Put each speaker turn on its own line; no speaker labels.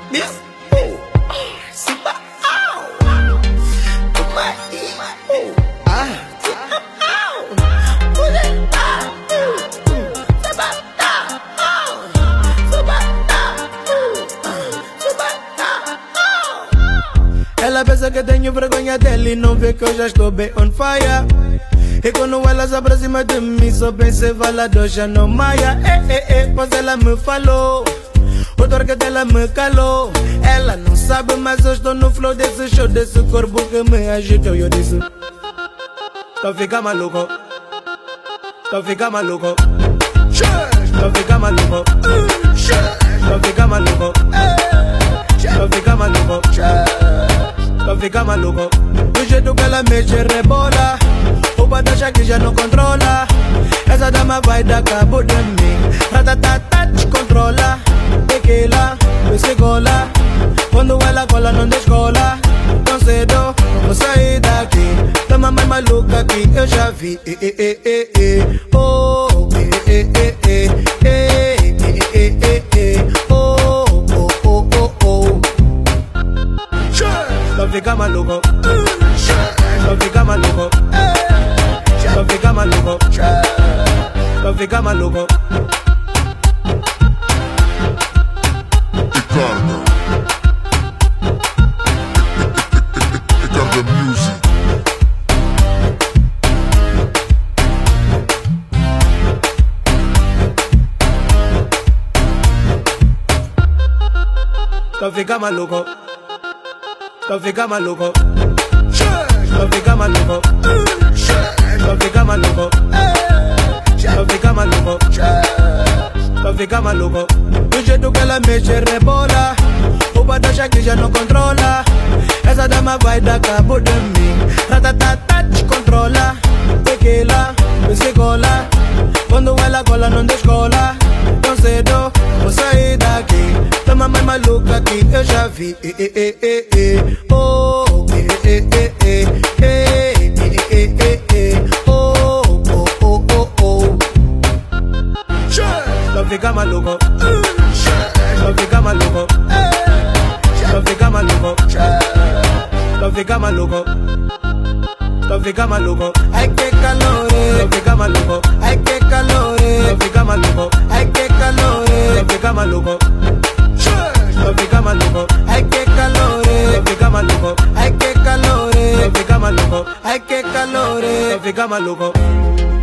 Miss Super Ela pensa que tenho vergonha dela e não vê que eu já estou bem on fire. E quando ela se aproxima de mim, só pensei, vala doja no maia. Pois ela me falou, o torque dela me calou. Ela não sabe, mas eu estou no flow desse show, desse corpo que me agitou. Eu disse, tô fica maluco, tô fica maluco, tô fica maluco, tô fica maluco, tô fica maluco, tô fica maluco. Do jeito que ela mexe rebola, o batacha que já não controla. Essa dama vai dar cabo de mim, ratatata descontrola. Tequila, me cola, quando ela cola não descola. Tão cedo, vou sair daqui, dama mais maluca que eu já vi. Oh, Tô fica maluco, tô fica maluco, tô fica maluco, tô fica maluco.
Ricardo Music.
Tô fica maluco, tô fica maluco, tô fica maluco, tô fica maluco, tô fica maluco, tô fica maluco. Do jeito que ela mexe rebola, o batacha que já não controla. Essa dama vai dar cabo de mim, ratatata descontrola. Tequila, me cola, quando ela cola não descola. Tão cedo, vou sair daqui, dama mais maluca que eu já vi. Oh, tô fica maluco, tô fica maluco, tô fica maluco, tô fica maluco, tô fica maluco. Ai que calor, tô fica maluco. Ai que calor, tô fica maluco. Ai que calor, tô fica maluco. Tô fica maluco. Ai que calor, tô fica maluco. Ai que calor, tô fica maluco. Ai que calor, tô fica maluco.